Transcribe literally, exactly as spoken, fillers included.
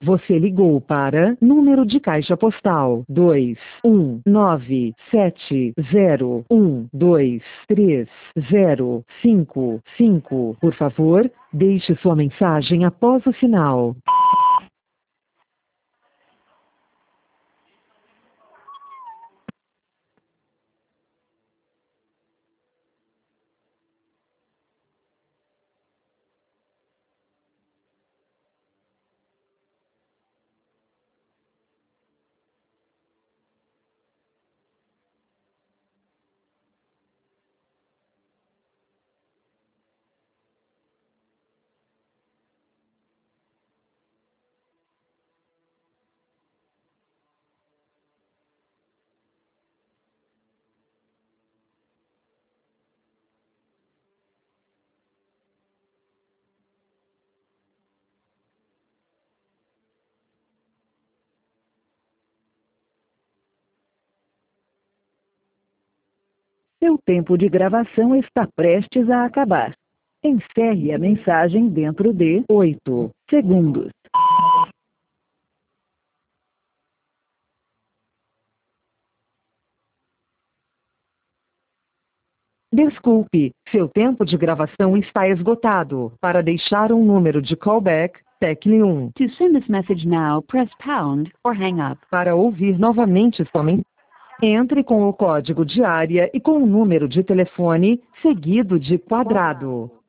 Você ligou para número de caixa postal dois um nove sete zero um dois três zero cinco cinco. Por favor, deixe sua mensagem após o sinal. Seu tempo de gravação está prestes a acabar. Encerre a mensagem dentro de oito segundos. Desculpe, seu tempo de gravação está esgotado. Para deixar um número de callback, tecle um. To send this message now, press pound or hang up. Para ouvir novamente sua mensagem, entre com o código de área e com o número de telefone, seguido de quadrado.